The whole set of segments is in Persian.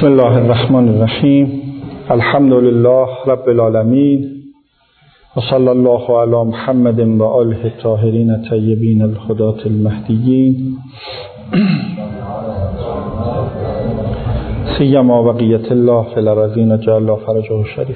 بسم الله الرحمن الرحیم. الحمد لله رب العالمین و صلی الله علی محمد و آله الطاهرین الطیبین الهداة المهدیین سیما بقیة الله فی الارضین جل الله فرجه الشریف.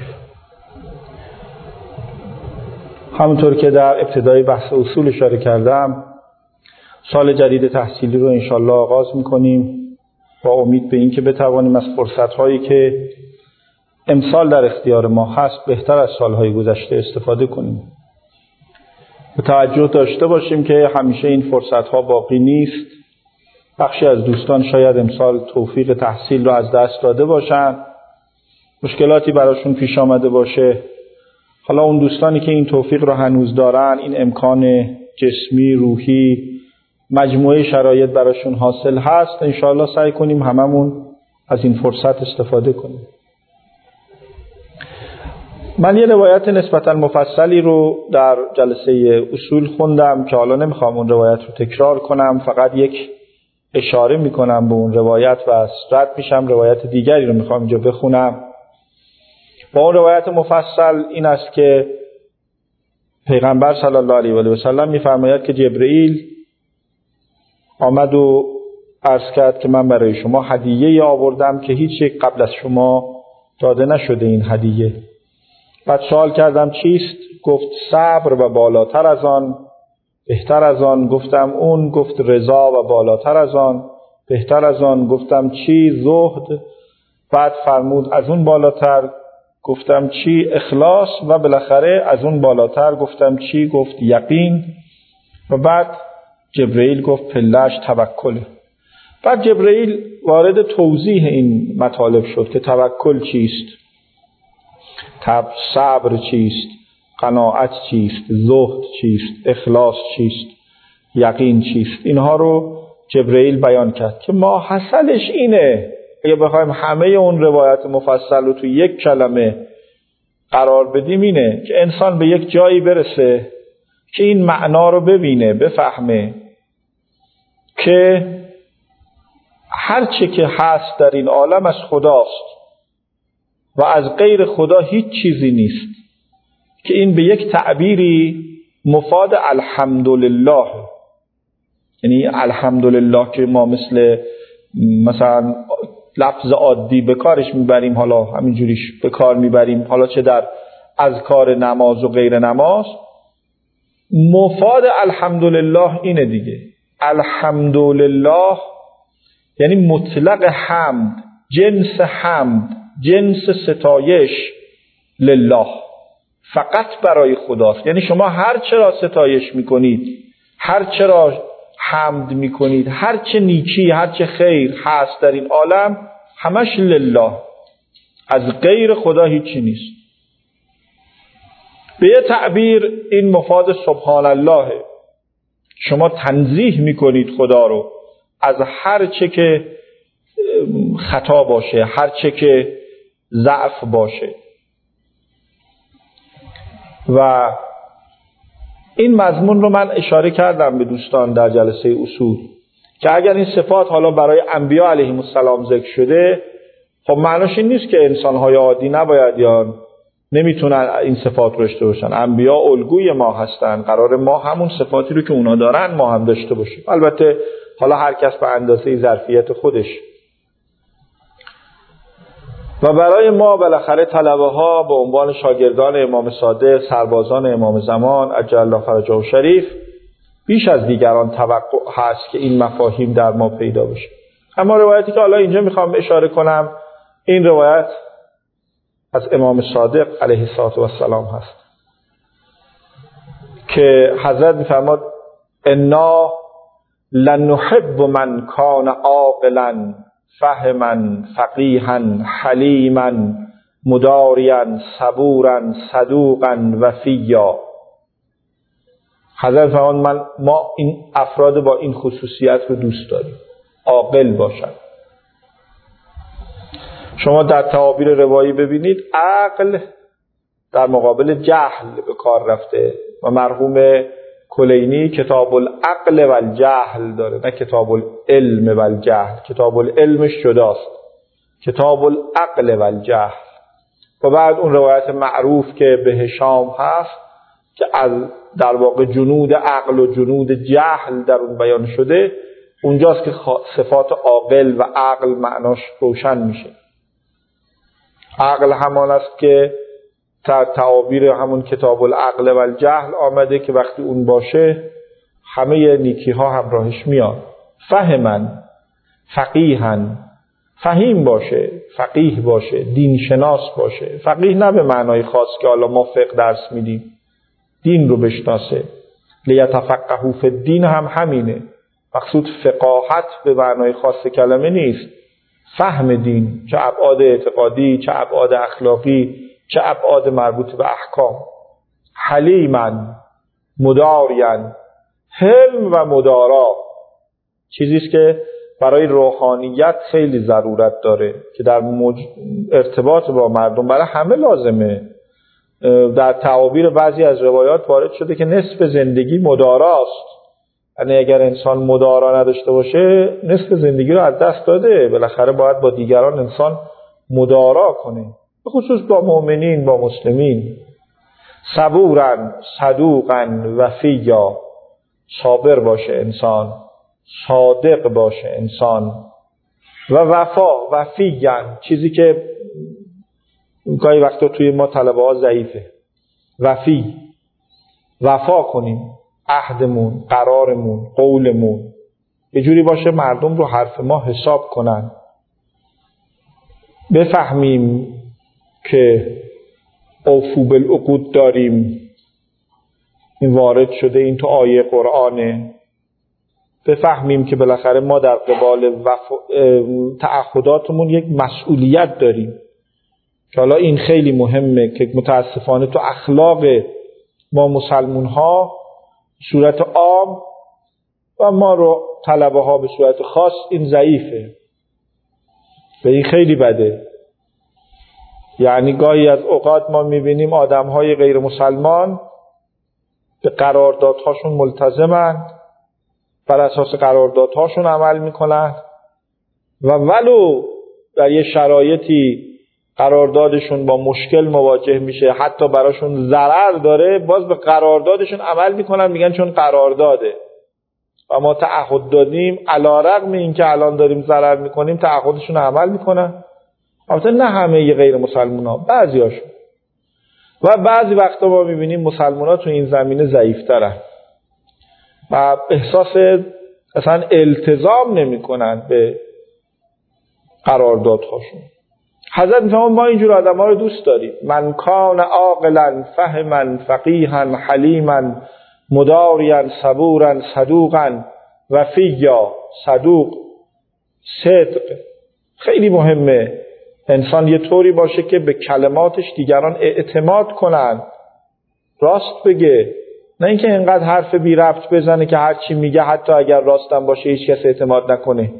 همونطور که در ابتدای بحث اصول اشاره کردم، سال جدید تحصیلی رو انشالله آغاز میکنیم با امید به این که بتوانیم از فرصت‌هایی که امسال در اختیار ما هست بهتر از سال‌های گذشته استفاده کنیم. به توجه داشته باشیم که همیشه این فرصت‌ها باقی نیست. بخشی از دوستان شاید امسال توفیق تحصیل رو از دست داده باشن، مشکلاتی براشون پیش آمده باشه. حالا اون دوستانی که این توفیق رو هنوز دارن، این امکان جسمی، روحی، مجموعه شرایط براشون حاصل هست، انشاءالله سعی کنیم هممون از این فرصت استفاده کنیم. من یه روایت نسبتاً مفصلی رو در جلسه اصول خوندم که حالا نمیخوام اون روایت رو تکرار کنم، فقط یک اشاره میکنم به اون روایت و رد میشم روایت دیگری رو میخوام اینجا بخونم. با اون روایت مفصل این است که پیغمبر صلی الله علیه و سلم میفرماید که جبرئیل آمد و عرض کرد که من برای شما هدیه آوردم که هیچ یک قبل از شما داده نشده این هدیه. بعد سوال کردم چیست؟ گفت صبر و بالاتر از آن بهتر از آن. گفتم اون؟ گفت رضا و بالاتر از آن بهتر از آن. گفتم چی؟ زهد. بعد فرمود از اون بالاتر. گفتم چی؟ اخلاص. و بالاخره از اون بالاتر گفتم چی؟ گفت یقین. و بعد جبرئیل گفت پله‌اش توکله. بعد جبرئیل وارد توضیح این مطالب شد که توکل چیست، صبر چیست، قناعت چیست، زهد چیست، اخلاص چیست، یقین چیست. اینها رو جبرئیل بیان کرد که ما حاصلش اینه، اگه بخوایم همه اون روایت مفصل رو تو یک کلمه قرار بدیم، اینه که انسان به یک جایی برسه که این معنا رو ببینه، بفهمه که هر چه که هست در این عالم از خداست و از غیر خدا هیچ چیزی نیست، که این به یک تعبیری مفاد الحمدلله، یعنی الحمدلله که ما مثلا لفظ عادی به کارش میبریم، حالا همینجوریش به کار میبریم، حالا چه در اذکار نماز و غیر نماز، مفاد الحمدلله اینه دیگه. الحمدلله یعنی مطلق حمد، جنس حمد، جنس ستایش لله، فقط برای خداست. یعنی شما هر چرا ستایش میکنید، هر چرا حمد میکنید، هر چه نیکی، هر چه خیر هست در این عالم، همش لله، از غیر خدا هیچی نیست. به یه تعبیر این مفاد سبحان الله، شما تنزیه میکنید خدا رو از هر چه که خطا باشه، هر چه که ضعف باشه. و این مضمون رو من اشاره کردم به دوستان در جلسه اصول که اگر این صفات حالا برای انبیا علیهم السلام ذکر شده، خب معناش این نیست که انسان‌های عادی نباید یا نمیتونن این صفات رو داشته باشن. انبیا الگوی ما هستن، قرار ما همون صفاتی رو که اونا دارن ما هم داشته باشیم. البته حالا هر کس به اندازه ظرفیت خودش. و برای ما بالاخره طلبه ها به عنوان شاگردان امام صادق، سربازان امام زمان عجل الله فرجه الشریف، بیش از دیگران توقع هست که این مفاهیم در ما پیدا بشه. اما روایتی که حالا اینجا میخوام اشاره کنم، این روایت از امام صادق علیه السلام هست که حضرت میفرماد انا لنحب من کان عاقلا فهما فقیها حلیما مداریا صبورا صدوقا وفیا. حضرت فرمود ما این افراد با این خصوصیت رو دوست داریم، عاقل باشن. شما در تعابیر روایی ببینید عقل در مقابل جهل به کار رفته و مرحوم کلینی کتاب العقل و الجهل داره، نه کتاب العلم و الجهل. کتاب العلمش جداست، کتاب العقل و الجهل. و بعد اون روایت معروف که به هشام هست که از در واقع جنود عقل و جنود جهل در اون بیان شده، اونجاست که صفات عاقل و عقل معناش روشن میشه. عقل همان است که تعابیر همون کتاب العقل و الجهل آمده که وقتی اون باشه همه نیکی ها همراهش میاد. فهمن، فقیهن، فهیم باشه، فقیه باشه، دین شناس باشه. فقیه نه به معنای خاص که حالا ما فقه درس میدیم، دین رو بشناسه. لیتفقهوا فی الدین هم همینه. مقصود فقاهت به معنای خاص کلمه نیست، فهم دین، چه ابعاد اعتقادی، چه ابعاد اخلاقی، چه ابعاد مربوط به احکام. حلیمن، مدارین. حلم و مدارا چیزیست که برای روحانیت خیلی ضرورت داره که در ارتباط با مردم برای همه لازمه. در تعابیر بعضی از روایات وارد شده که نصف زندگی مداراست. یعنی اگر انسان مدارا نداشته باشه نصف زندگی رو از دست داده. بالاخره باید با دیگران انسان مدارا کنه، به خصوص با مؤمنین، با مسلمین. صبورن، صدوقن، وفیا. صابر باشه انسان، صادق باشه انسان. و وفا، وفیان، چیزی که گاهی وقتا توی ما طلبه ها ضعیفه. وفی، وفا کنیم عهدمون، قرارمون، قولمون، یه جوری باشه مردم رو حرف ما حساب کنن. بفهمیم که اوفو بالعقود داریم، این وارد شده، این تو آیه قرآنه. بفهمیم که بالاخره ما در قبال تعهداتمون یک مسئولیت داریم، که حالا این خیلی مهمه که متاسفانه تو اخلاق ما مسلمون ها صورت عام و ما رو طلبه ها به صورت خاص این ضعیفه و این خیلی بده. یعنی گاهی از اوقات ما میبینیم آدم های غیر مسلمان به قراردادهاشون ملتزمند، بر اساس قراردادهاشون عمل میکنن و ولو در یه شرایطی قراردادشون با مشکل مواجه میشه، حتی براشون ضرر داره، باز به قراردادشون عمل میکنن، میگن چون قرارداده و ما تعهد دادیم، علی رغم این که الان داریم ضرر میکنیم تعهدشون عمل میکنن. البته نه همه غیر مسلمان ها، بعضی هاشون. و بعضی وقتا ما میبینیم مسلمان ها تو این زمینه ضعیفترن و احساس اصلا التزام نمی کنن به قراردادهاشون. حضرت میفرماید ما اینجور آدم ها رو دوست داریم. من کان عاقلا فهما فقیها حلیما مداریا صبورا صدوقا وفیا. صدوق، صدق، خیلی مهمه انسان یه طوری باشه که به کلماتش دیگران اعتماد کنن، راست بگه، نه اینکه اینقدر حرف بی ربط بزنه که هر چی میگه حتی اگر راستم باشه هیچ کس اعتماد نکنه.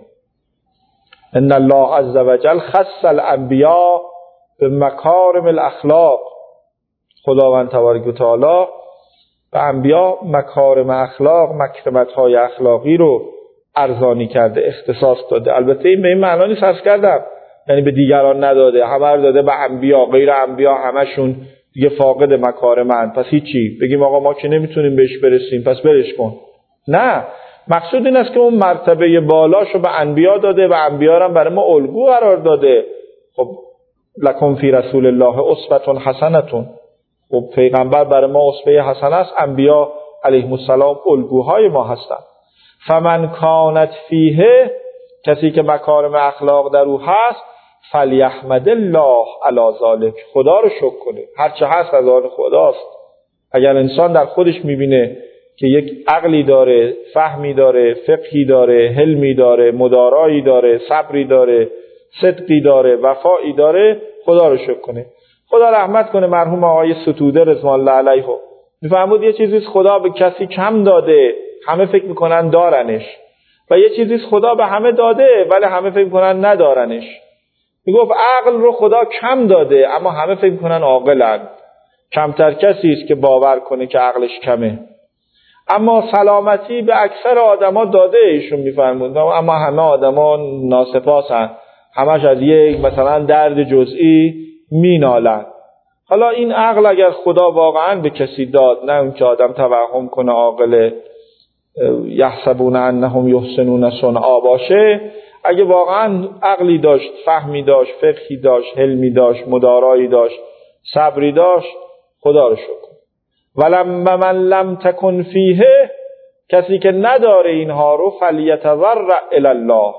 ان الله عز وجل خص الانبیاء به مکارم الاخلاق. خداوند تبارک و تعالی به انبیا مکارم اخلاق، مکرمت‌های اخلاقی رو ارزانی کرده، اختصاص داده. البته این به این معنی نیست عرض کردم یعنی به دیگران نداده، همه رو داده به انبیا، غیر انبیا همشون دیگه فاقد مکارمند، پس هیچی بگیم آقا ما که نمیتونیم بهش برسیم پس برش کن. نه، مقصود این است که اون مرتبه بالاشو به انبیا داده و انبیا هم برای ما الگو قرار داده. خب لکم فی رسول الله اسوة حسنة، خب پیغمبر برای ما اسوه حسنه است، انبیا علیهم السلام الگوهای ما هستند. فمن کانت فیه، کسی که مکارم اخلاق در او هست، فلیحمد الله علی ذلک، خدا رو شکر کنه، هر چه هست از آن خداست. اگر انسان در خودش میبینه که یک عقلی داره، فهمی داره، فقهی داره، حلمی داره، مدارایی داره، صبری داره، صدقی داره، وفایی داره، خدا رو شکر کنه. خدا رحمت کنه مرحوم آقای ستوده رضوان الله علیه، میفرمود یه چیزی خدا به کسی کم داده همه فکر میکنن دارنش، و یه چیزی خدا به همه داده ولی همه فکر میکنن ندارنش. میگفت عقل رو خدا کم داده اما همه فکر میکنن عاقلن. کمتر کسی است که باور کنه که عقلش کمه. اما سلامتی به اکثر آدما داده، ایشون میفرمود، اما همه آدما ناسپاسن، همش از یک مثلا درد جزئی مینالن. حالا این عقل اگر خدا واقعا به کسی داد، نه اون که آدم توهم کنه عاقل یحسبون انهم یحسنون صنعا باشه، اگه واقعا عقلی داشت، فهمی داشت، فقهی داشت، حلمی داشت، مدارایی داشت، صبری داشت، خدا رو شکر. ولما من لم تکن فیه، کسی که نداره اینها رو، فلیتضرع الی الله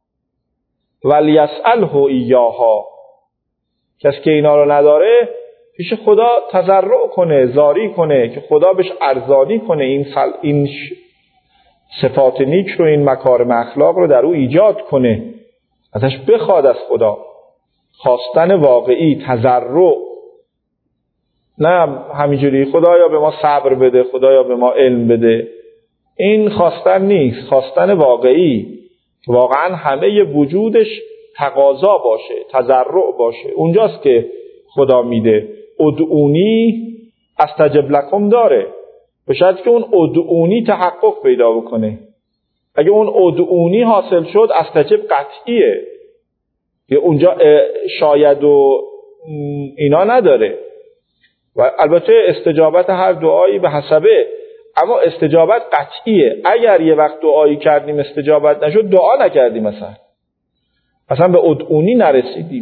ولیسأله ایاها، کسی که اینا رو نداره پیش خدا تضرع کنه، زاری کنه که خدا بهش ارزانی کنه این صفات نیک رو، این مکارم اخلاق رو در او ایجاد کنه، ازش بخواد از خدا. خواستن واقعی، تضرع، نه همینجوری خدایا به ما صبر بده، خدایا به ما علم بده. این خواستن نیست، خواستن واقعی، واقعا همه وجودش تقاضا باشه، تضرع باشه. اونجاست که خدا میده. ادعونی استجب لکم داره، به شرطی که اون ادعونی تحقق پیدا بکنه. اگه اون ادعونی حاصل شد، استجب قطعیه، یا اونجا شاید و اینا نداره. و البته استجابت هر دعایی به حسبه، اما استجابت قطعیه. اگر یه وقت دعایی کردیم استجابت نشد، دعا نکردیم، مثلا به ادعونی نرسیدیم.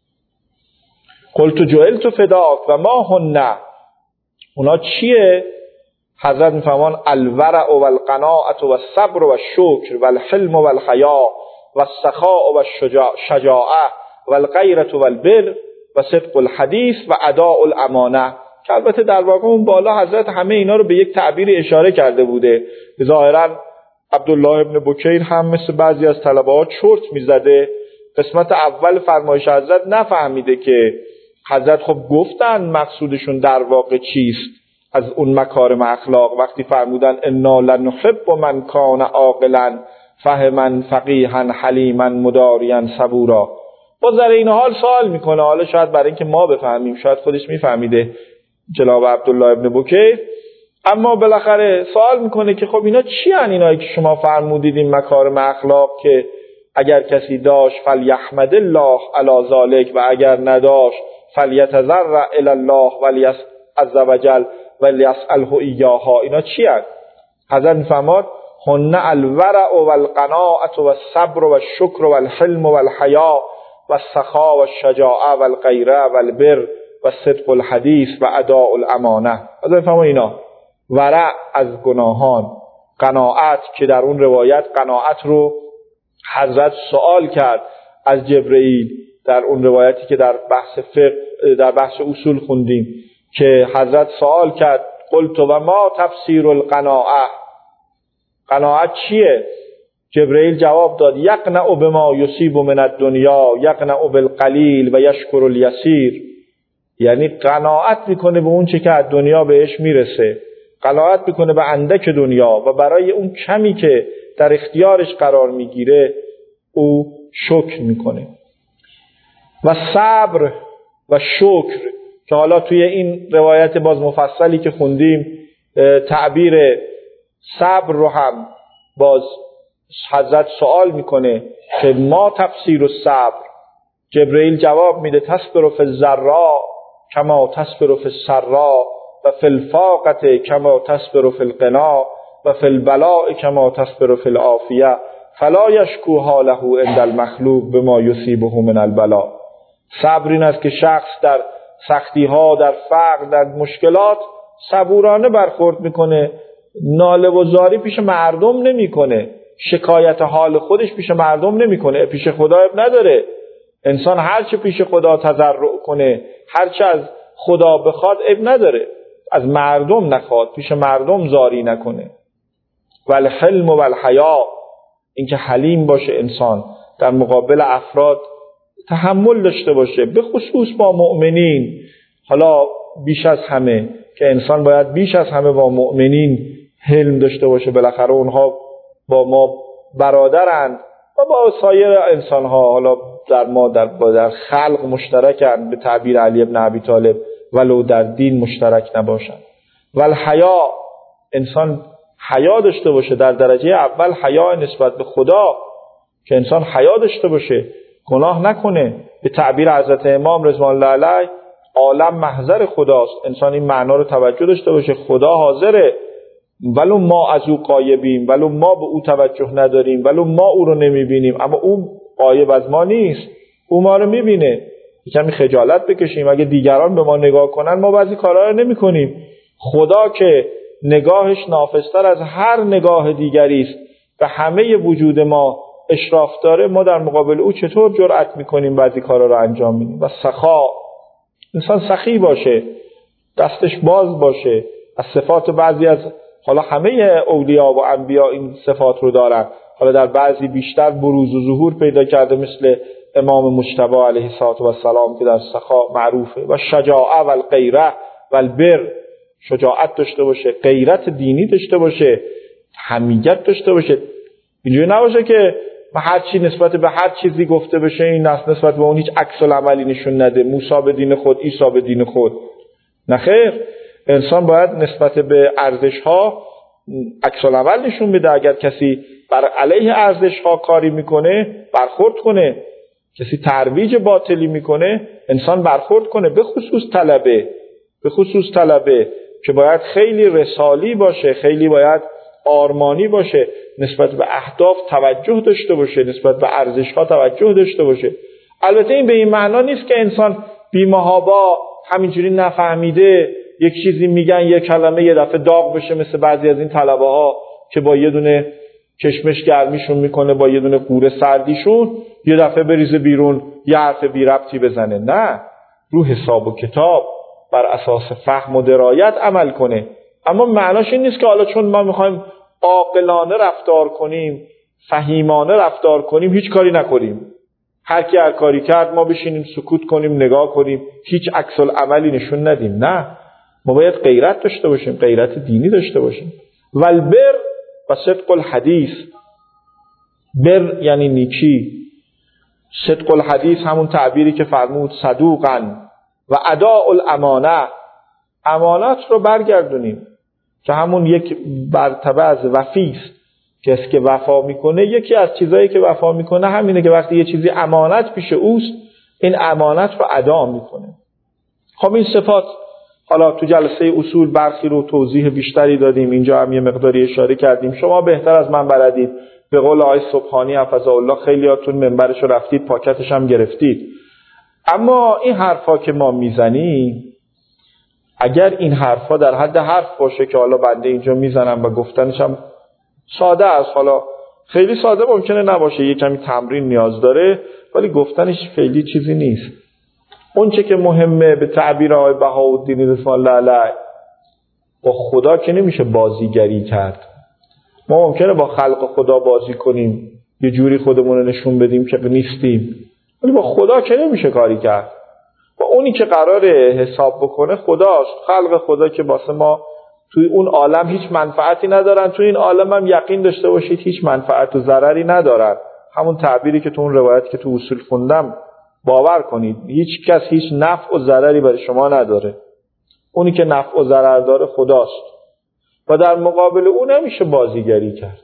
قلت جعلت فداک و ما هن، اونا چیه؟ حضرت میفرمان الورع و القناعت و الصبر و الشکر و الحلم و الحیا و السخاء و الشجاعه و الغیرة و البر و صدق الحدیث و اداء الامانه. که البته در واقع اون بالا حضرت همه اینا رو به یک تعبیر اشاره کرده بوده. ظاهرا عبدالله ابن بکیر هم مثل بعضی از طلبه‌ها چرت میزده، قسمت اول فرمایش حضرت نفهمیده که حضرت خب گفتن مقصودشون در واقع چیست از اون مکارم اخلاق، وقتی فرمودن انا لنحب من کان عاقلا فهما فقیها حلیما مداریا صبورا. با ذره این حال سوال میکنه، حالا شاید برای اینکه ما بفهمیم، شاید خودش میفهمیده جناب عبدالله ابن بکیر، اما بالاخره سوال میکنه که خب اینا چی ان اینایی که شما فرمودید این مکارم اخلاق که اگر کسی داشت فلیحمد الله علی ذلک و اگر نداشت فلیتضرع الی الله عز وجل ولیسأله ایاها، اینا چی ان؟ حضرت میفرماد هن الورع و القناعت و الصبر و الشکر و الحلم و الحیا و السخاء و الشجاعه و الغیرة و البر و صدق الحدیث و اداء الامانه. حضرت میفرماد اینا ورع از گناهان، قناعت که در اون روایت قناعت رو حضرت سوال کرد از جبرئیل، در اون روایتی که در بحث فقه، در بحث اصول خوندیم که حضرت سوال کرد قلت و ما تفسیر القناعه، قناعت چیه؟ جبرئیل جواب داد یقنع بما یصیب من الدنیا یقنع بالقلیل و یشکر الیسیر، یعنی قناعت میکنه به اون چه که از دنیا بهش میرسه، قناعت میکنه به اندک دنیا و برای اون کمی که در اختیارش قرار میگیره او شکر میکنه. و صبر و شکر که حالا توی این روایت باز مفصلی که خوندیم تعبیر صبر رو هم باز حضرت سوال میکنه که ما تفسیر الصبر. جبرئیل جواب میده تصبر فی الضراء کما تصبر فی السراء و فی الفاقة کما تصبر فی الغنا و فی البلاء کما تصبر فی العافیه فلا یشکو حاله عند المخلوق بما یصیبه من البلاء. صبر این است که شخص در سختی ها، در فقر، در مشکلات صبورانه برخورد میکنه، ناله و زاری پیش مردم نمیکنه، شکایت حال خودش پیش مردم نمیکنه. پیش خدا اب نداره، انسان هرچه پیش خدا تضرع کنه، هرچه از خدا بخواد اب نداره، از مردم نخواد، پیش مردم زاری نکنه. والحلم والحیا، اینکه حلیم باشه انسان در مقابل افراد، تحمل داشته باشه، به خصوص با مؤمنین. حالا بیش از همه که انسان باید بیش از همه با مؤمنین حلم داشته باشه، بالاخره اونها با ما برادرند و با سایر انسانها حالا در خلق مشترکند، به تعبیر علی ابن ابی طالب، ولو در دین مشترک نباشند. والحیا، انسان حیا داشته باشه، در درجه اول حیا نسبت به خدا، که انسان حیا داشته باشه. گناه نکنه. به تعبیر حضرت امام رضوان الله علیه عالم محضر خداست. انسان این معنا رو توجه داشته باشه، خدا حاضره، ولو ما از او غایبیم، ولو ما به او توجه نداریم، ولو ما او رو نمیبینیم، اما او غایب از ما نیست، او ما رو میبینه. کمی خجالت بکشیم. اگه دیگران به ما نگاه کنن ما بعضی کارها رو نمی‌کنیم. خدا که نگاهش نافذتر از هر نگاه دیگری است، به همه وجود ما اشراف داره، ما در مقابل او چطور جرأت می‌کنیم بعضی کارها رو انجام بدیم؟ و سخا، انسان سخی باشه، دستش باز باشه. از صفات بعضی از، حالا همه اولیا و انبیا این صفات رو دارن، حالا در بعضی بیشتر بروز و ظهور پیدا کرده، مثل امام مجتبی علیه السلام که در سخا معروفه. و شجاعه و الغیره و البر، شجاعت داشته باشه، غیرت دینی داشته باشه، حمیت داشته باشه. اینجوری نباشه که هر چی نسبت به هر چیزی گفته بشه این نسبت به اون هیچ عکس العملی نشون نده، موسی به دین خود، عیسی به دین خود. نه خیر، انسان باید نسبت به ارزش‌ها عکس العمل نشون بده. اگر کسی بر علیه ارزش‌ها کاری میکنه برخورد کنه، کسی ترویج باطلی میکنه انسان برخورد کنه. به خصوص طلبه که باید خیلی رسالی باشه، خیلی باید آرمانی باشه، نسبت به اهداف توجه داشته باشه، نسبت به ارزش‌ها توجه داشته باشه. البته این به این معنا نیست که انسان بی‌محابا همینجوری نفهمیده یک چیزی میگن، یک کلمه یه دفعه داغ بشه، مثل بعضی از این طلبه‌ها که با یه دونه کشمش گرمیشون میکنه، با یه دونه قوره سردیشون یه دفعه بریزه بیرون، یه حرف بی ربطی بزنه. نه، رو حساب و کتاب بر اساس فهم و درایت عمل کنه. اما معناش این نیست که حالا چون ما میخوایم عاقلانه رفتار کنیم، فهیمانه رفتار کنیم، هیچ کاری نکنیم. هر کی هر کاری کرد ما بشینیم سکوت کنیم، نگاه کنیم، هیچ عکس العملی نشون ندیم. نه، ما باید غیرت داشته باشیم، غیرت دینی داشته باشیم. والبر و صدق الحدیث. بر یعنی نیکی، صدق الحدیث همون تعبیری که فرمود صدوقاً و اداء الامانه، امانات رو برگردونیم، که همون یک مرتبه از وفیست. کسی که وفا میکنه، یکی از چیزایی که وفا میکنه همینه که وقتی یه چیزی امانت پیش اوست، این امانت رو ادا میکنه. خب این صفات حالا تو جلسه اصول برخی رو توضیح بیشتری دادیم، اینجا هم یه مقداری اشاره کردیم. شما بهتر از من بلدید. به قول آقای سبحانی حفظه الله خیلیاتون منبرش رو رفتید پاکتش هم گرفتید. اما این حرفا که ما میزنیم، اگر این حرفا در حد حرف باشه که حالا بنده اینجا میزنم و گفتنش هم ساده است، حالا خیلی ساده ممکنه نباشه، یه کمی تمرین نیاز داره، ولی گفتنش خیلی چیزی نیست. اون چه که مهمه به تعبیر آقای بهاءالدین رضوان الله علیه، با خدا که نمیشه بازیگری کرد. ما ممکنه با خلق خدا بازی کنیم، یه جوری خودمون رو نشون بدیم که نیستیم، ولی با خدا که نمیشه کاری کرد. با اونی که قراره حساب بکنه خداست. خلق خدا که واسه ما توی اون عالم هیچ منفعتی ندارن، توی این عالم هم یقین داشته باشید هیچ منفعت و ضرری ندارن. همون تعبیری که تو اون روایت که تو اصول خوندم باور کنید، هیچ کس هیچ نفع و ضرری برای شما نداره. اونی که نفع و ضرر داره خداست و در مقابل اون نمیشه بازیگری کرد.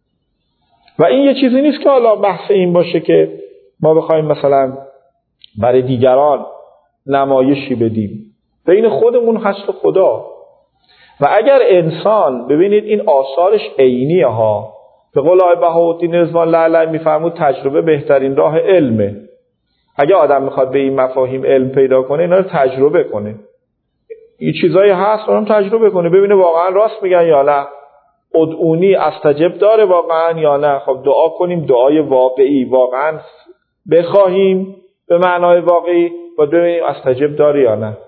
و این یه چیزی نیست که حالا بحث این باشه که ما بخوایم مثلا برای دیگران نمایشی بدیم، بین خودمون هست خدا. و اگر انسان، ببینید این آثارش عینیه ها، به قول آقای بهاءالدین رضوان الله علیه میفرمود تجربه بهترین راه علمه. اگه آدم میخواد به این مفاهیم علم پیدا کنه، اینا رو تجربه کنه. این چیزایی هست اونم تجربه کنه، ببینه واقعا راست میگن یا نه. ادعونی استجب داره واقعا یا نه. خب دعا کنیم دعای واقعی، واقعا بخواهیم به معنای واقعی و ببینیم استجب داره یا نه.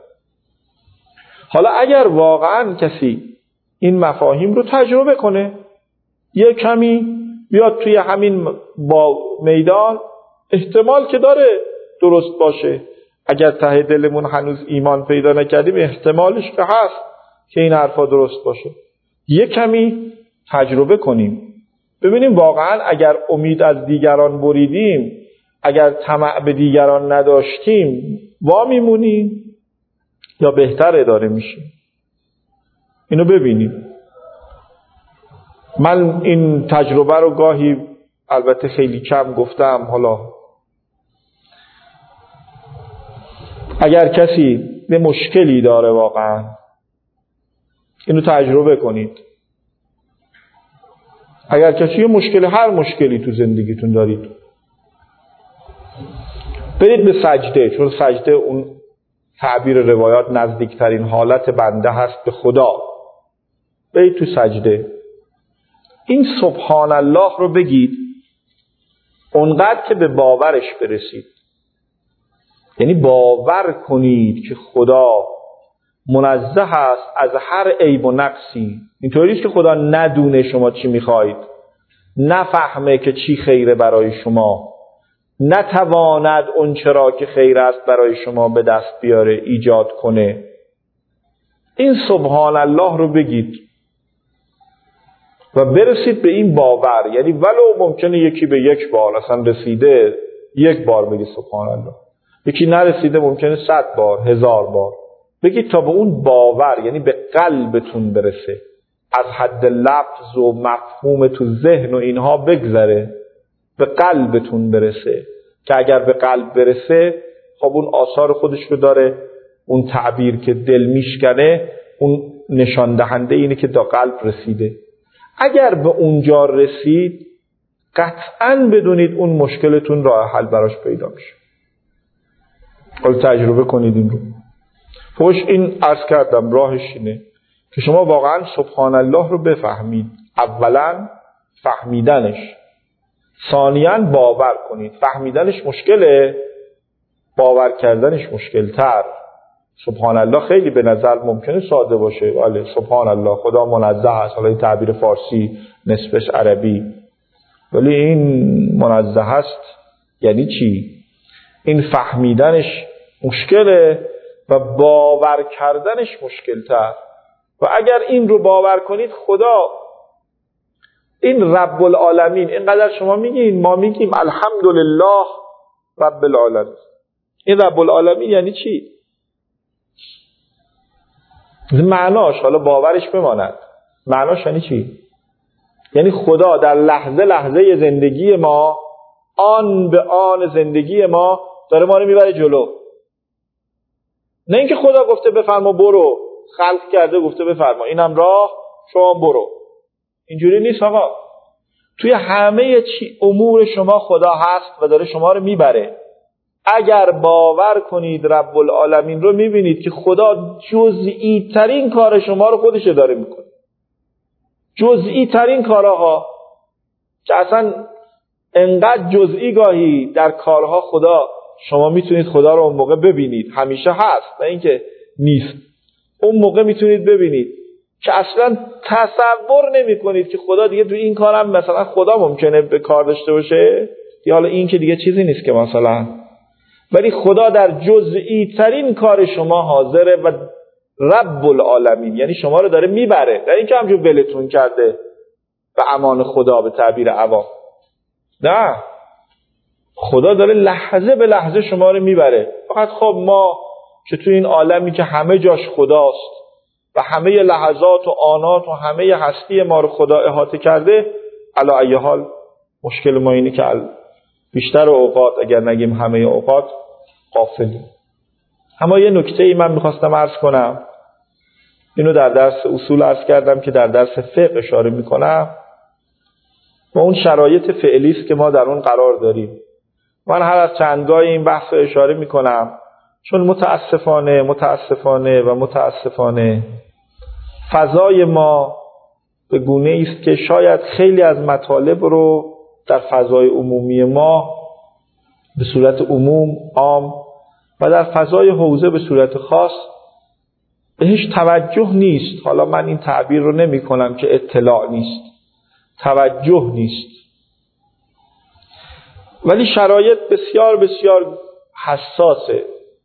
حالا اگر واقعا کسی این مفاهیم رو تجربه کنه، یه کمی بیاد توی همین با میدان، احتمال که داره درست باشه. اگر ته دلمون هنوز ایمان پیدا نکردیم، احتمالش که هست که این حرفا درست باشه. یه کمی تجربه کنیم، ببینیم واقعا اگر امید از دیگران بریدیم، اگر طمع به دیگران نداشتیم، وا میمونیم یا بهتر اداره میشیم. اینو ببینیم. من این تجربه رو گاهی، البته خیلی کم گفتم، حالا اگر کسی به مشکلی داره واقعا اینو تجربه کنید. اگر کسی مشکل، هر مشکلی تو زندگیتون دارید، برید به سجده، چون سجده اون تعبیر روایات نزدیکترین حالت بنده هست به خدا. برید تو سجده، این سبحان الله رو بگید اونقدر که به باورش برسید. یعنی باور کنید که خدا منزه است از هر عیب و نقصی. اینطوری نیست که خدا ندونه شما چی میخواید، نفهمه که چی خیره برای شما، نتواند اون چرا که خیر است برای شما به دست بیاره، ایجاد کنه. این سبحان الله رو بگید و برسید به این باور. یعنی ولو ممکنه یکی به یک بار اصلا رسیده، یک بار بگید سبحان الله، یکی نرسیده ممکنه 100 بار، 1000 بار بگید تا به اون باور، یعنی به قلبتون برسه، از حد لفظ و مفهوم تو ذهن و اینها بگذره، به قلبتون برسه. که اگر به قلب برسه خب اون آثار خودش رو داره. اون تعبیر که دل میشکنه، اون نشان دهنده اینه که تا قلب رسیده. اگر به اونجا رسید قطعاً بدونید اون مشکلتون راه حل براش پیدا میشه. حالا تجربه کنید این رو. خوش این عرض کردم راهش اینه که شما واقعاً سبحان الله رو بفهمید. اولاً فهمیدنش، ثانیاً باور کنید. فهمیدنش مشکله، باور کردنش مشکل‌تر. سبحان الله خیلی به نظر ممکنه ساده باشه، ولی سبحان الله خدا منزه است، حالا این تعبیر فارسی نسبش عربی، ولی این منزه است یعنی چی؟ این فهمیدنش مشکله و باور کردنش مشکل‌تر. و اگر این رو باور کنید خدا، این رب العالمین، اینقدر شما میگین، ما میگیم الحمدلله رب العالمین. این رب العالمین یعنی چی؟ معناش، حالا باورش بماند، معناش یعنی چی؟ یعنی خدا در لحظه لحظه زندگی ما، آن به آن زندگی ما داره ما رو میبره جلو. نه اینکه خدا گفته بفرما برو، خلق کرده گفته بفرما اینم راه شما برو. اینجوری نیست آقا. توی همه امور شما خدا هست و داره شما رو میبره. اگر باور کنید رب العالمین رو، میبینید که خدا جزئی ترین کار شما رو خودش داره میکنه. جزئی ترین کارها که اصلا انقدر جزئی گاهی در کارها خدا، شما میتونید خدا رو اون موقع ببینید، همیشه هست نه اینکه نیست، اون موقع میتونید ببینید که اصلا تصور نمی کنید که خدا دیگه تو این کارم مثلا خدا ممکنه به کار داشته باشه. یا حالا این که دیگه چیزی نیست که مثلا، ولی خدا در جزئی ترین کار شما حاضره و رب العالمین، یعنی شما رو داره میبره، نه اینکه همجور ولتون کرده به امان خدا به تعبیر عوام. نه، خدا داره لحظه به لحظه شما رو میبره. فقط خب ما که تو این عالمی که همه جاش خداست و همه لحظات و آنات و همه هستی ما رو خدا احاطه کرده، علی ای حال مشکل ما اینه که بیشتر اوقات، اگر نگیم همه اوقات، غافلیم. اما یه نکته‌ای من می‌خواستم عرض کنم، اینو در درس اصول عرض کردم که در درس فقه اشاره می‌کنم، و اون شرایط فعلی است که ما در اون قرار داریم. من هر از چندگاهی این بحث رو اشاره می‌کنم، چون متاسفانه فضای ما به گونه است که شاید خیلی از مطالب رو در فضای عمومی ما به صورت عام و در فضای حوزه به صورت خاص بهش توجه نیست. حالا من این تعبیر رو نمی کنم که اطلاع نیست، توجه نیست، ولی شرایط بسیار بسیار حساسه.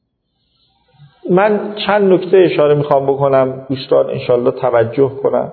من چند نکته اشاره میخوام بکنم، دوستان انشالله توجه کنن.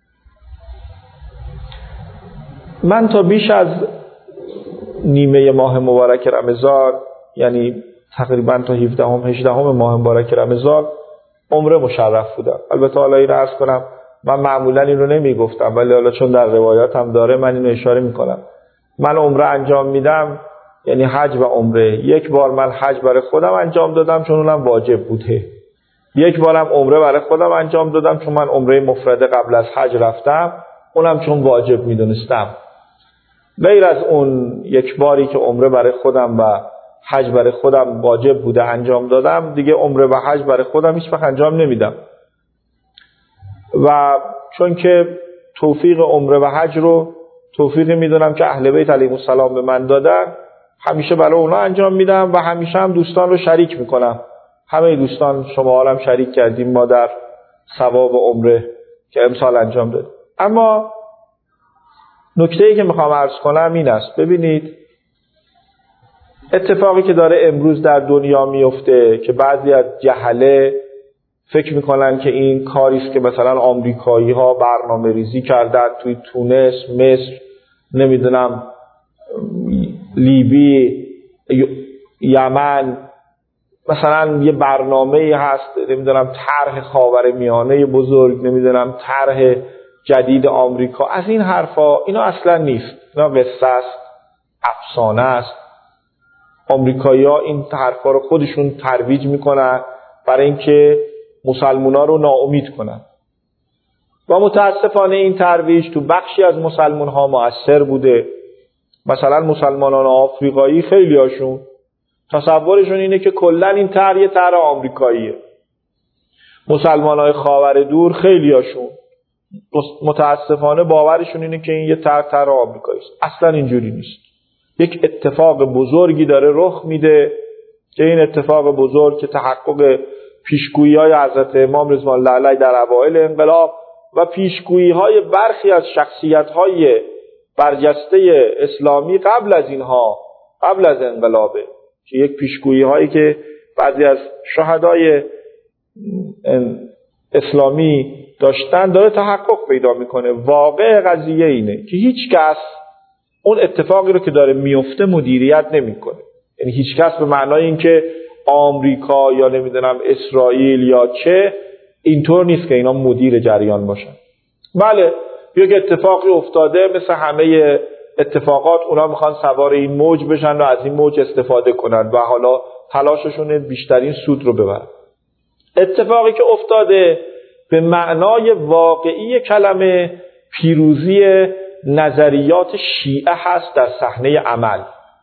من تا بیش از نیمه ماه مبارک رمضان، یعنی تقریبا تا 17 ماه مبارک رمضان عمره مشرف بودم. البته حالا این عرض کنم من معمولا این رو نمی گفتم، ولی حالا چون در روایات هم داره من اینو اشاره میکنم. من عمره انجام میدم، یعنی حج و عمره. یک بار من حج برای خودم انجام دادم چون اونم واجب بوده، یک بارم عمره برای خودم انجام دادم چون من عمره مفرده قبل از حج رفتم، اونم چون واجب میدونستم. غیر از اون یک باری که عمره برای خودم و حج برای خودم واجب بوده انجام دادم، دیگه عمره و حج برای خودم هیچ وقت انجام نمیدم. و چون که توفیق عمره و حج رو توفیقی میدونم که اهل بیت علیهم السلام به من دادن، همیشه برای اونا انجام میدم و همیشه هم دوستان رو شریک میکنم. همه دوستان شما هم شریک کردیم ما در ثواب عمره که امسال انجام دادیم. اما نکته‌ای که میخوام عرض کنم این است، ببینید اتفاقی که داره امروز در دنیا میفته که بعضی از جهله فکر میکنن که این کاری است که مثلا آمریکایی ها برنامه ریزی کردن توی تونس، مصر، نمیدونم لیبی، یمن، مثلا یه برنامه‌ای هست، نمیدونم طرح خاورمیانه بزرگ، نمیدونم طرح جدید آمریکا. از این حرفا اینا اصلا نیست، اینا قصه است، افسانه است. آمریکایی‌ها این حرفا رو خودشون ترویج میکنن برای اینکه مسلمان‌ها رو ناامید کنن و متاسفانه این ترویج تو بخشی از مسلمان‌ها مؤثر بوده. مثلا مسلمانان آفریقایی خیلی هاشون تصورشون اینه که کلا این طرح یه طرح آمریکاییه. مسلمانای خاور دور خیلی هاشون متاسفانه باورشون اینه که این یه طرح آمریکایی است. اصلا اینجوری نیست. یک اتفاق بزرگی داره رخ میده که این اتفاق بزرگ که تحقق پیشگویی‌های حضرت امام رضوان الله علیه در اوایل انقلاب و پیشگویی‌های برخی از شخصیت‌های برجسته اسلامی قبل از اینها، قبل از انقلابه، که یک پیشگویی‌هایی که بعضی از شهدای اسلامی داشتن داره تحقق پیدا میکنه. واقع قضیه اینه که هیچ کس اون اتفاقی رو که داره میفته مدیریت نمیکنه. یعنی هیچ کس به معنای اینکه آمریکا یا نمیدونم اسرائیل یا چه، اینطور نیست که اینا مدیر جریان باشن. بله یک اتفاقی افتاده، مثل همه اتفاقات اونا میخوان سوار این موج بشن و از این موج استفاده کنن و حالا تلاششونه بیشترین سود رو ببرن. اتفاقی که افتاده به معنای واقعی کلمه پیروزی نظریات شیعه هست در صحنه عمل،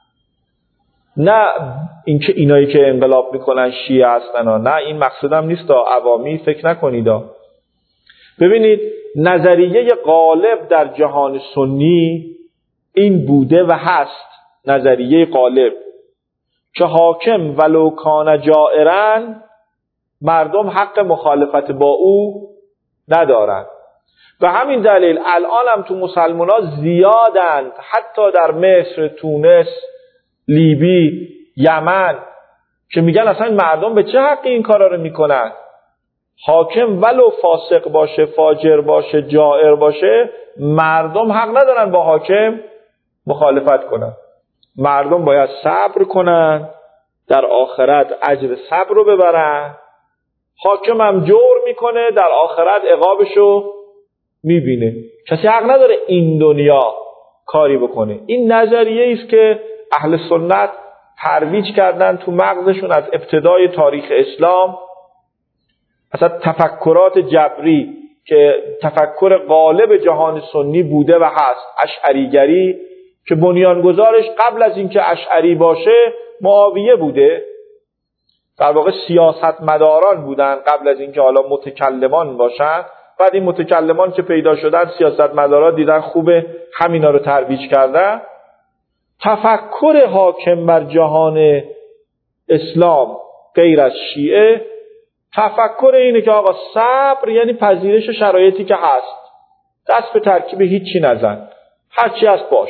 نه اینکه اینایی که انقلاب میکنن شیعه هستن، نه این مقصودم نیست. عوامی فکر نکنید. ببینید نظریه غالب در جهان سنی این بوده و هست، نظریه غالب که حاکم ولو کان جائرن، مردم حق مخالفت با او ندارن. و همین دلیل الان هم تو مسلمان ها زیادند، حتی در مصر، تونس، لیبی، یمن، که میگن اصلا مردم به چه حقی این کارا رو میکنن؟ حاکم ولو فاسق باشه، فاجر باشه، جائر باشه، مردم حق ندارن با حاکم مخالفت کنن. مردم باید صبر کنن، در آخرت اجر صبر رو ببرن. حاکم هم جور میکنه، در آخرت عقابشو میبینه. کسی حق نداره این دنیا کاری بکنه. این نظریه است که اهل سنت ترویج کردن تو مغزشون از ابتدای تاریخ اسلام. اصلا تفکرات جبری که تفکر غالب جهان سنی بوده و هست، اشعریگری که بنیانگذارش قبل از اینکه اشعری باشه معاویه بوده، در واقع سیاستمداران بودن قبل از اینکه حالا متکلمان باشن. بعد این متکلمان که پیدا شدن، سیاستمداران دیدن خوبه، همینا رو ترویج کردن. تفکر حاکم بر جهان اسلام غیر از شیعه، تفکر اینه که آقا صبر یعنی پذیرش شرایطی که هست، دست به ترکیب هیچی نزن، هرچی هست باش.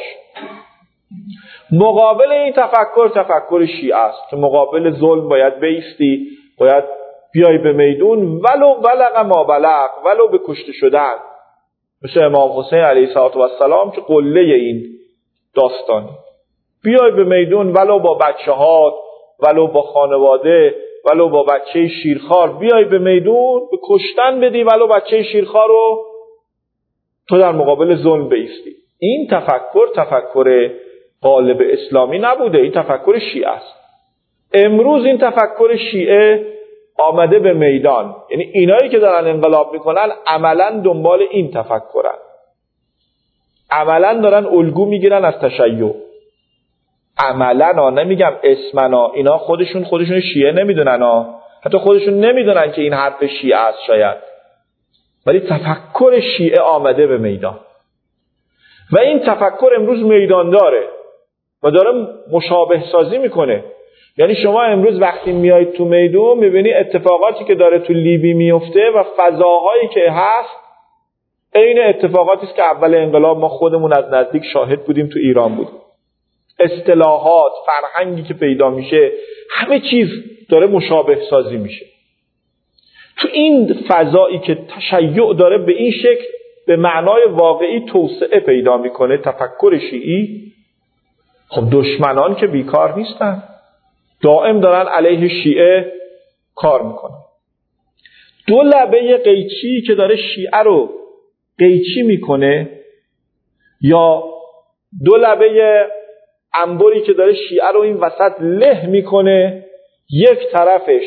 مقابل این تفکر شیعه است که مقابل ظلم باید بایستی، باید بیای به میدون ولو بلغ ما بلغ، ولو به کشته شدن، مثل امام حسین علیه السلام که قله این داستانی. بیای به میدون ولو با بچه‌هات، ولو با خانواده، ولو با بچه شیرخوار، بیای به میدون به کشتن بدی، ولو بچه شیرخوار رو تو در مقابل ظلم بایستی. این تفکر غالب اسلامی نبوده، این تفکر شیعه است. امروز این تفکر شیعه آمده به میدان، یعنی اینایی که دارن انقلاب میکنن عملا دنبال این تفکرن، عملا دارن الگو میگیرن از تشیع. عملا نمیگم اسمنا، اینا خودشون شیعه نمیدونن، حتی خودشون نمیدونن که این حرف شیعه است شاید، ولی تفکر شیعه آمده به میدان و این تفکر امروز میدان داره و داره مشابه سازی میکنه. یعنی شما امروز وقتی میایید تو میدون میبینی اتفاقاتی که داره تو لیبی میفته و فضاهایی که هست عین اتفاقاتی است که اول انقلاب ما خودمون از نزدیک شاهد بودیم، تو ایران بودیم. اصطلاحات، فرهنگی که پیدا میشه، همه چیز داره مشابه سازی میشه. تو این فضایی که تشیع داره به این شکل به معنای واقعی توسعه پیدا میکنه تفکر شیعی، خب دشمنان که بیکار نیستن، دائم دارن علیه شیعه کار میکنن. دو لبه قیچی که داره شیعه رو قیچی میکنه، یا دو لبه انبری که داره شیعه رو این وسط له میکنه، یک طرفش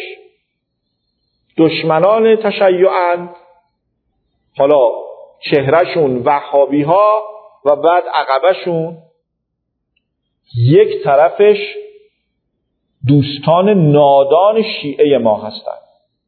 دشمنان تشیعند، حالا چهرهشون وهابی ها و بعد عقبشون، یک طرفش دوستان نادان شیعه ما هستند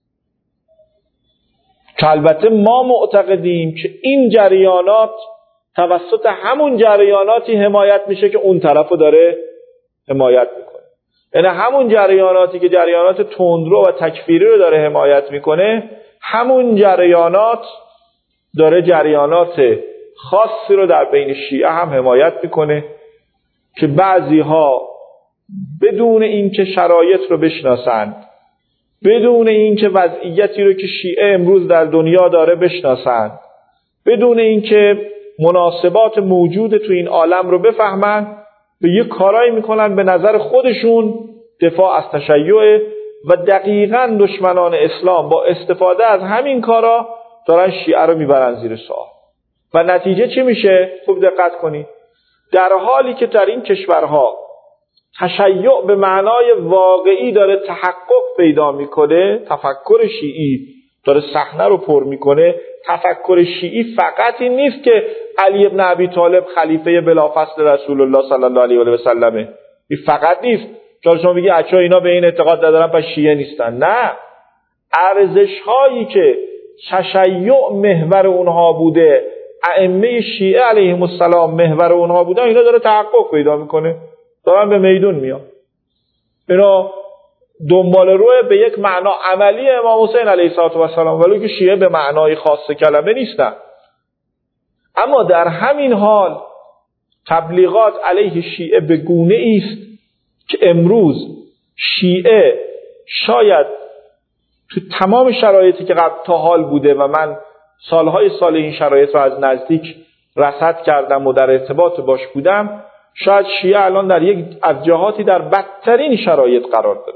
که البته ما معتقدیم که این جریانات توسط همون جریاناتی حمایت میشه که اون طرفو داره حمایت میکنه. یعنی همون جریاناتی که جریانات تندرو و تکفیری رو داره حمایت میکنه، همون جریانات داره جریانات خاصی رو در بین شیعه هم حمایت میکنه که بعضی ها بدون اینکه شرایط رو بشناسند، بدون اینکه وضعیتی رو که شیعه امروز در دنیا داره بشناسند، بدون اینکه مناسبات موجود تو این عالم رو بفهمن، به یه کارایی میکنن به نظر خودشون دفاع از تشیع و دقیقاً دشمنان اسلام با استفاده از همین کارا دارن شیعه رو میبرن زیر سوال. و نتیجه چی میشه؟ خوب دقت کنید. در حالی که در این کشورها تشیع به معنای واقعی داره تحقق پیدا میکنه، تفکر شیعی داره صحنه رو پر میکنه. تفکر شیعی فقط این نیست که علی ابن ابی طالب خلیفه بلافاصله رسول الله صلی الله علیه و سلمه، این فقط نیست. چون شما میگی اچا اینا به این اعتقاد ندارن پس شیعه نیستن. نه، ارزش هایی که تشیع محور اونها بوده، ائمه شیعه علیهم السلام محور اونها بودن، اینا داره تحقق پیدا میکنه، دارن به میدون میاد. اینا دنبال روی به یک معنا عملی امام حسین علیه السلام، ولی که شیعه به معنای خاص کلمه نیستن. اما در همین حال تبلیغات علیه شیعه به گونه است که امروز شیعه شاید تو تمام شرایطی که قبل تا حال بوده و من سالهای سال این شرایط رو از نزدیک رصد کردم و در ارتباط باش بودم، شاید شیعه الان در یک از جهاتی در بدترین شرایط قرار داره.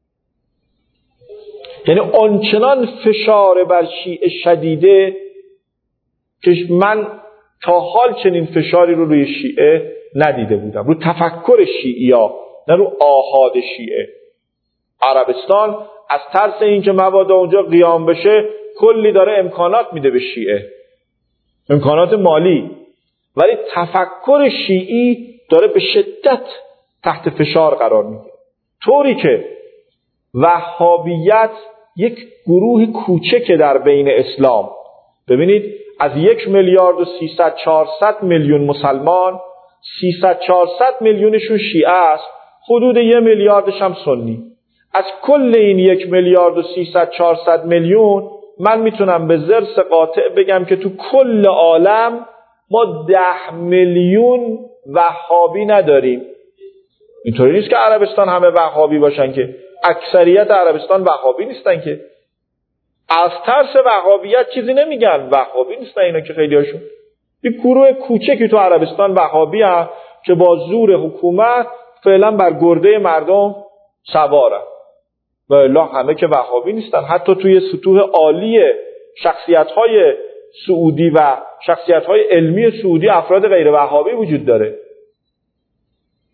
یعنی آنچنان فشار بر شیعه شدیده که من تا حال چنین فشاری رو روی شیعه ندیده بودم، رو تفکر شیعی‌ها، نه رو آحاد شیعه. عربستان از ترس اینکه مبادا اونجا قیام بشه کلی داره امکانات میده به شیعه، امکانات مالی، ولی تفکر شیعی داره به شدت تحت فشار قرار میگیره، طوری که وهابیت یک گروه کوچک در بین اسلام، ببینید از 1,300,400 میلیون مسلمان 300-400 میلیونشون شیعه است، حدود 1 میلیاردش هم سنی. از کل این 1,300,400 میلیون من میتونم به ضرس قاطع بگم که تو کل عالم ما 10 میلیون وهابی نداریم. اینطوری نیست که عربستان همه وهابی باشن، که اکثریت عربستان وهابی نیستن، که از ترس وهابیت چیزی نمیگن، وهابی نیستن اینا که خیلی هاشون. یک گروه کوچکی تو عربستان وهابی هست که با زور حکومت فعلا بر گرده مردم سوارن، و الا همه که وهابی نیستن. حتی توی سطوح عالی شخصیت‌های سعودی و شخصیت‌های علمی سعودی افراد غیر وهابی وجود داره.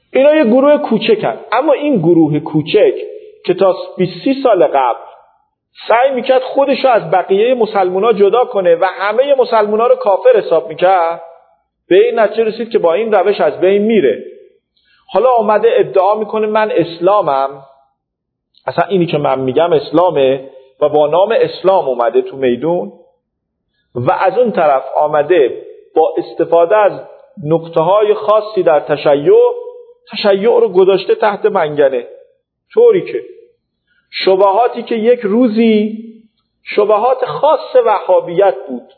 اینا یه گروه کوچکن، اما این گروه کوچک که تا 20 سال قبل سعی میکرد خودش رو از بقیه مسلمونا جدا کنه و همه مسلمونا رو کافر حساب میکرد، به این نتیجه رسید که با این روش از بین میره. حالا آمده ادعا میکنه من اسلامم، اصلا اینی که من میگم اسلامه و با نام اسلام اومده تو میدون، و از اون طرف آمده با استفاده از نقطه‌های خاصی در تشیع رو گذاشته تحت منگنه، طوری که شبهاتی که یک روزی شبهات خاص وهابیت بود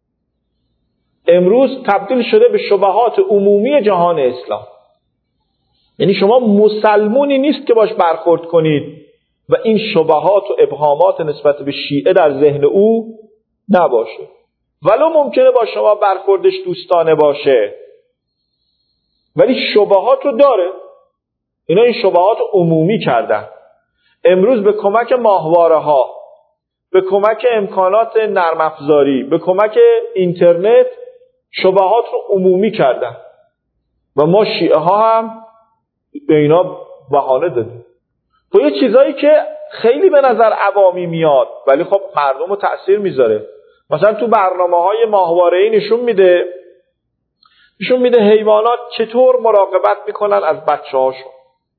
امروز تبدیل شده به شبهات عمومی جهان اسلام. یعنی شما مسلمونی نیست که باش برخورد کنید و این شبهات و ابهامات نسبت به شیعه در ذهن او نباشه، ولو ممکنه با شما برخوردش دوستانه باشه، ولی شبهات رو داره. اینا این شبهات عمومی کردن. امروز به کمک ماهواره ها، به کمک امکانات نرم افزاری، به کمک اینترنت شبهات رو عمومی کردن و ما شیعه ها هم به اینا بهانه دادیم. با یه چیزایی که خیلی به نظر عوامی میاد ولی خب مردم رو تأثیر میذاره. مثلا تو برنامه‌های ماهواره‌ای نشون میده حیوانات چطور مراقبت میکنن از بچه‌هاشون.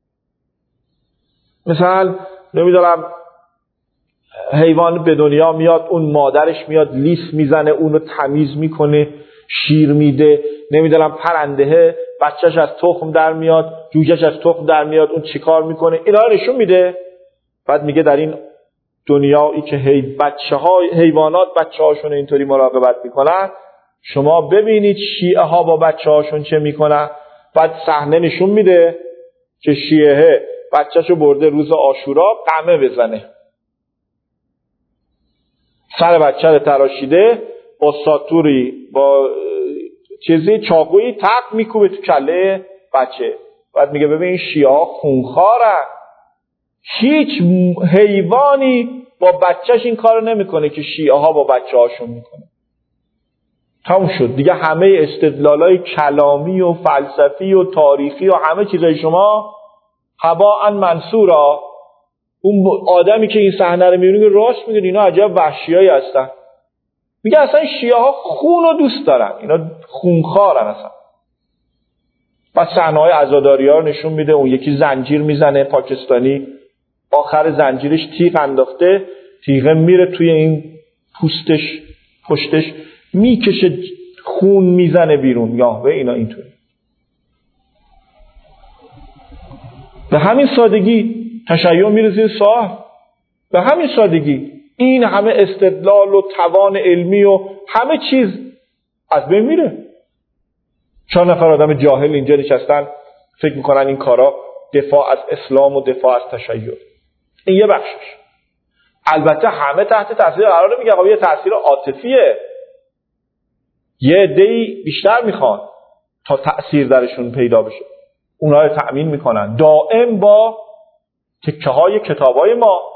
مثلا نمیدونم حیوان به دنیا میاد، اون مادرش میاد لیس میزنه، اونو تمیز میکنه، شیر میده. نمیدونم پرنده بچهش از تخم در میاد، جوجهش از تخم در میاد، اون چیکار میکنه. اینا نشون میده. بعد میگه در این دنیایی که حیوانات بچه‌هاشون اینطوری مراقبت میکنن، شما ببینید شیعه ها با بچه‌هاشون چه میکنن. بعد صحنه نشون میده که شیعه بچه‌شو برده روز عاشورا قمه بزنه، سر بچه رو تراشیده با ساتوری با چیزی چاقویی تق میکوبه تو کله بچه. بعد میگه ببین شیعه ها خونخوارن، هیچ حیوانی با بچهش این کارو نمیکنه که شیعه ها با بچه هاشون میکنه. تموم شد دیگه. همه استدلالای کلامی و فلسفی و تاریخی و همه چیزای شما هباء منثورا. اون آدمی که این صحنه رو میبینه راست میگه اینا عجب وحشیایی هستن. میگه اصلا شیعه ها خون رو دوست دارن، اینا خونخوارن اصلا. پس صحنه‌های عزاداری‌ها رو نشون میده. اون یکی زنجیر میزنه پاکستانی، آخر زنجیرش تیغ انداخته، تیغه میره توی این پشتش میکشه، خون میزنه بیرون. یاهوه اینا اینطوری. به همین سادگی تشیع میره زیر سوال. به همین سادگی این همه استدلال و توان علمی و همه چیز از بین میره. 4 نفر آدم جاهل اینجا نشستن فکر میکنن این کارا دفاع از اسلام و دفاع از تشیع. این یه بخشش. البته همه تحت تاثیر قرار نمیگه. آقا یه تاثیر عاطفیه. یه عده‌ای بیشتر میخوان تا تأثیر درشون پیدا بشه، اونها رو تأمین میکنن دائم با تکه های کتابای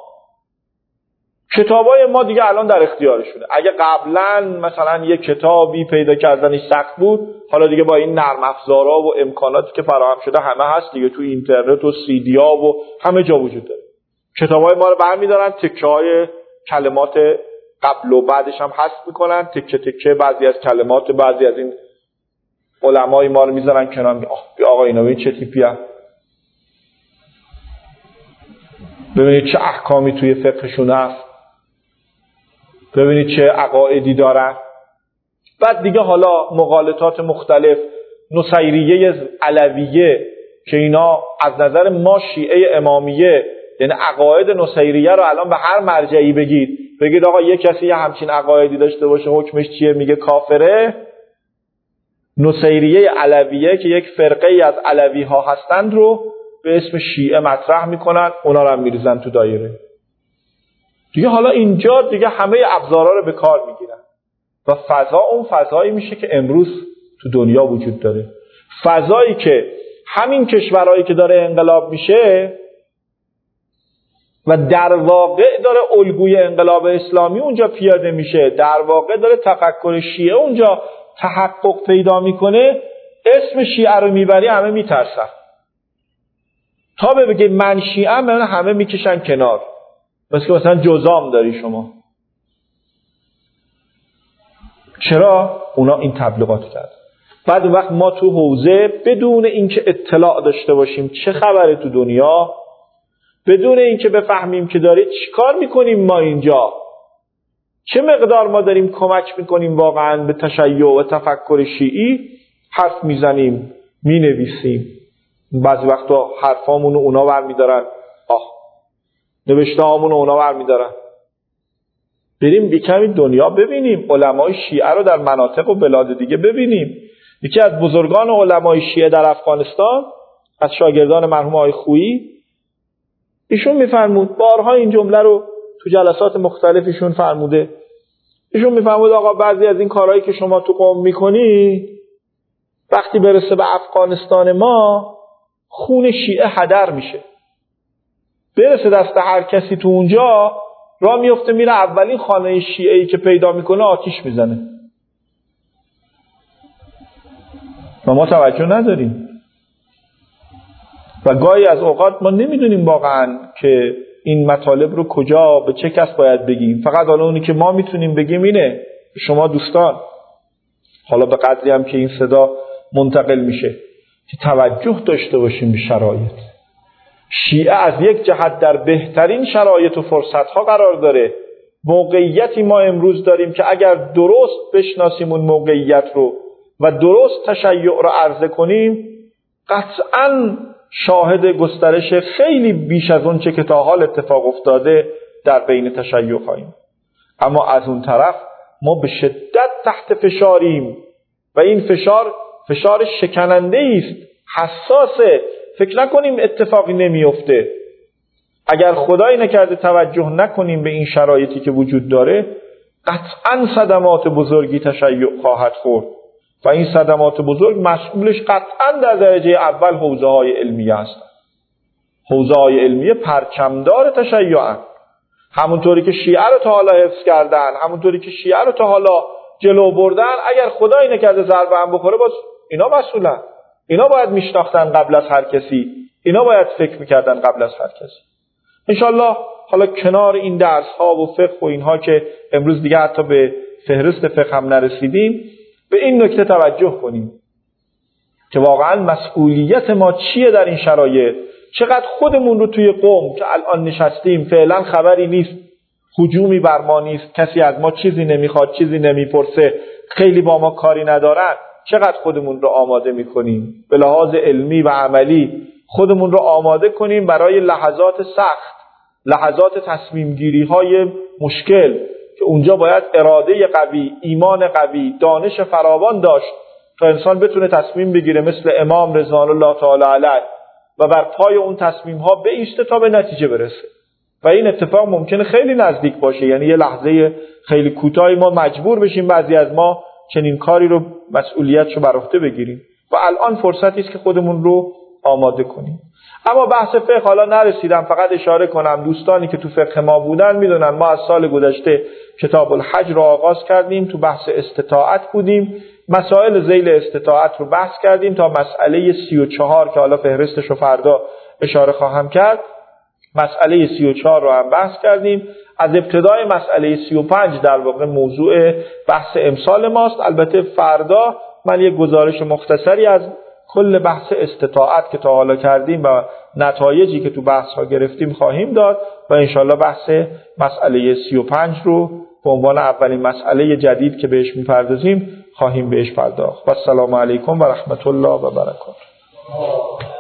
ما دیگه الان در اختیارشونه. اگه قبلا مثلا یه کتابی پیدا کردنش سخت بود، حالا دیگه با این نرم افزارا و امکاناتی که فراهم شده همه هست دیگه، تو اینترنت و سیدیا و همه جا وجود داره. کتابای ما رو برمی‌دارن، تکه های کلمات قبل و بعدش هم حذف میکنن، تکه تکه بعضی از کلمات بعضی از این علمای ما رو میذارن کنار. آقا اینا ببین چه تیپی هست، ببینید چه احکامی توی فقهشون هست، ببینید چه عقایدی دارن. بعد دیگه حالا مغالطات مختلف، نصیریه علویه که اینا از نظر ما شیعه امامیه، یعنی عقاید نصیریه رو الان به هر مرجعی بگید آقا یک کسی یه همچین عقایدی داشته باشه حکمش چیه، میگه کافره. نصیریه علویه که یک فرقه ای از علوی ها هستند رو به اسم شیعه مطرح میکنن، اونا رو هم میریزن تو دایره دیگه. حالا اینجا دیگه همه ابزارها رو به کار میگیرن و فضا اون فضایی میشه که امروز تو دنیا وجود داره. فضایی که همین کشورهایی که داره انقلاب میشه و در واقع داره الگوی انقلاب اسلامی اونجا پیاده میشه، در واقع داره تفکر شیعه اونجا تحقق پیدا میکنه، اسم شیعه رو میبری همه میترسن. تا بگه من شیعه‌ام همه میکشن کنار، مثلا جزام داری شما. چرا؟ اونا این تبلیغات کرد. بعد اون وقت ما تو حوزه بدون اینکه اطلاع داشته باشیم چه خبره تو دنیا، بدون اینکه بفهمیم که داره چیکار میکنیم ما اینجا، چه مقدار ما داریم کمک میکنیم واقعا به تشیع و تفکر شیعی، حرف میزنیم، مینویسیم. بعضی وقتا حرفامونو اونا برمیدارن، نوشته هامونو اونا برمیدارن. بریم کمی دنیا ببینیم، علمای شیعه رو در مناطق و بلاد دیگه ببینیم. یکی از بزرگان علمای شیعه در افغانستان، از شاگردان مرحوم آقای خویی، ایشون میفرمود، بارها این جمله رو تو جلسات مختلف ایشون فرموده، ایشون میفرمود آقا بعضی از این کارهایی که شما تو قم میکنی وقتی برسه به افغانستان ما خون شیعه هدر میشه، برسه دست هر کسی تو اونجا راه میفته میره اولین خانه شیعه‌ای که پیدا میکنه آتیش میزنه و ما توجه نداریم. و گاهی از اوقات ما نمیدونیم واقعا که این مطالب رو کجا به چه کس باید بگیم. فقط حالا اونی که ما میتونیم بگیم اینه، شما دوستان حالا به قدری هم که این صدا منتقل میشه که توجه داشته باشیم به شرایط. شیعه از یک جهت در بهترین شرایط و فرصتها قرار داره. موقعیتی ما امروز داریم که اگر درست بشناسیم اون موقعیت رو و درست تشیع رو عرضه کنیم، قطعاً شاهد گسترش خیلی بیش از اون چه که تا حال اتفاق افتاده در بین تشیع خواهیم. اما از اون طرف ما به شدت تحت فشاریم و این فشار شکننده است، حساسه. فکر نکنیم اتفاقی نمیفته. اگر خدای نکرده توجه نکنیم به این شرایطی که وجود داره، قطعاً صدمات بزرگی تشیع خواهد خورد و این صدمات بزرگ مسئولش قطعاً در درجه اول حوزه‌های علمیه هستند. حوزه‌های علمیه پرچمدار تشیعن. همونطوری که شیعه رو تا حالا حفظ کردن، همونطوری که شیعه رو تا حالا جلو بردن، اگر خدای نکرده ضربه هم بخوره باز اینا مسئولن. اینا باید میشناختن قبل از هر کسی، اینا باید فکر میکردن قبل از هر کسی. انشالله حالا کنار این درس ها و فقه و اینها که امروز دیگه حتی به فهرست فقه هم نرسیدیم، به این نکته توجه کنیم که واقعا مسئولیت ما چیه در این شرایط. چقدر خودمون رو توی قم که الان نشستیم فعلا خبری نیست، هجومی بر ما نیست، کسی از ما چیزی نمیخواد، چیزی نمیپرسه، خیلی با ما کاری ندارن، چقدر خودمون رو آماده میکنیم به لحاظ علمی و عملی، خودمون رو آماده کنیم برای لحظات سخت، لحظات تصمیم گیری های مشکل که اونجا باید اراده قوی، ایمان قوی، دانش فراوان داشت تا انسان بتونه تصمیم بگیره مثل امام رضوان الله تعالی علیه و بر پای اون تصمیم ها بایسته تا به نتیجه برسه. و این اتفاق ممکنه خیلی نزدیک باشه، یعنی یه لحظه خیلی کوتاهی ما مجبور بشیم بعضی از ما چنین کاری رو مسئولیتشو بر عهده بگیریم و الان فرصتی است که خودمون رو آماده کنیم. اما بحث فقه حالا نرسیدم، فقط اشاره کنم دوستانی که تو فقه ما بودن میدونن ما از سال گذشته کتاب الحج رو آغاز کردیم، تو بحث استطاعت بودیم، مسائل ذیل استطاعت رو بحث کردیم تا مسئله 34 که حالا فهرستش رو فردا اشاره خواهم کرد، مسئله 34 رو هم بحث کردیم. از ابتدای مسئله 35 در واقع موضوع بحث امسال ماست. البته فردا من یک گزارش مختصری از کل بحث استطاعت که تا حالا کردیم و نتایجی که تو بحث ها گرفتیم خواهیم داد و انشالله بحث مسئله 35 رو به عنوان اولین مسئله جدید که بهش میپردازیم خواهیم بهش پرداخت. و السلام علیکم و رحمت الله و برکاته.